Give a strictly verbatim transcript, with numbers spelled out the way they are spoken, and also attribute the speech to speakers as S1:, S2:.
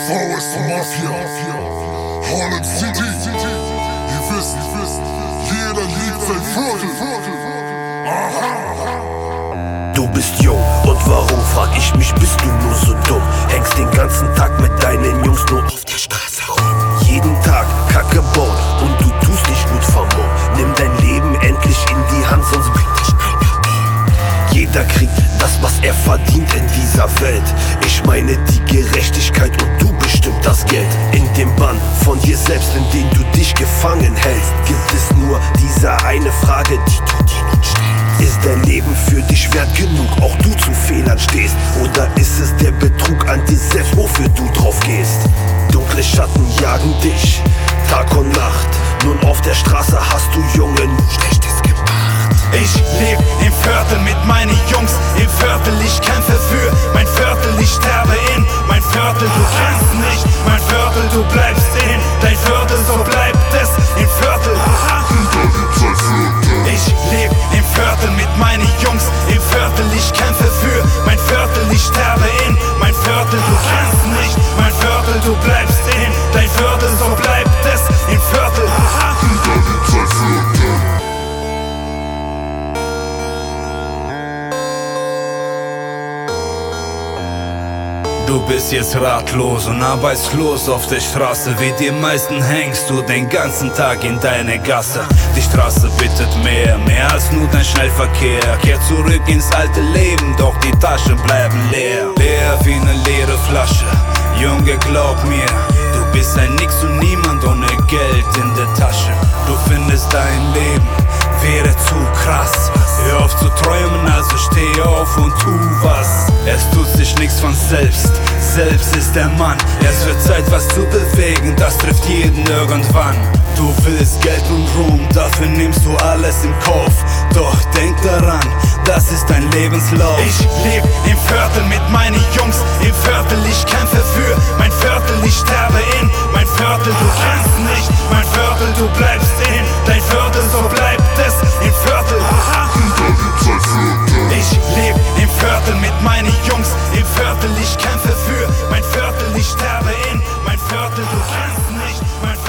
S1: V S Mafia, Harlem City. Ihr wisst, jeder liebt sein Viertel.
S2: Du bist jung und warum, frag ich mich, bist du nur so dumm? Hängst den ganzen Tag mit deinen Jungs nur auf der Straße rum. Jeden Tag Kacke bauen und du tust dich gut vermummen. Nimm dein Leben endlich in die Hand, sonst bringt dich einer um. Jeder kriegt das, was er verdient in dieser Welt. Ich meine die Gerechtigkeit und du bestimmt das Geld. In dem Bann von dir selbst, in dem du dich gefangen hältst, gibt es nur diese eine Frage, die du dir nun stellst. Ist dein Leben für dich wert genug, auch du zu Fehlern stehst? Oder ist es der Betrug an dir selbst, wofür du drauf gehst? Dunkle Schatten jagen dich, Tag und Nacht. Nun auf der Straße hast du Junge nur Schlechtes gemacht.
S3: Ich leb im Viertel mit meinen Jungs, im Viertel, ich kämpfe für mein Viertel, ich sterbe in mein Viertel, du kennst nicht mein Viertel, du bleibst in dein Viertel, so bleibt es im Viertel. Ich leb im Viertel mit meinen Jungs, im Viertel, ich kämpfe für mein Viertel, ich sterbe in mein Viertel, du kennst nicht mein Viertel, du bleibst in dein Viertel, so bleibt es im Viertel. Du bist jetzt ratlos und arbeitslos auf der Straße. Wie die meisten hängst du den ganzen Tag in deine Gasse. Die Straße bittet mehr, mehr als nur dein Schnellverkehr. Kehr zurück ins alte Leben, doch die Taschen bleiben leer. Leer wie eine leere Flasche, Junge, glaub mir. Du bist ein Nix und niemand ohne Geld in der Tasche. Du findest dein Leben wäre zu krass. Hör auf zu träumen, also steh auf und tu was. Es tut sich nichts von selbst, selbst ist der Mann. Es wird Zeit, was zu bewegen, das trifft jeden irgendwann. Du willst Geld und Ruhm, dafür nimmst du alles in Kauf. Doch denk daran, das ist dein Lebenslauf. Ich leb im Viertel mit meinen Jungs, im Viertel, ich kämpfe für mein Viertel, ich sterbe in mein Viertel, du kennst nicht mein Viertel, du bleibst in dein Viertel, so bleibt es im Viertel. Ich leb im Viertel mit meinen Jungs, im Viertel, ich kämpfe für mein Viertel, ich sterbe in mein Viertel, du kennst nicht mein Viertel.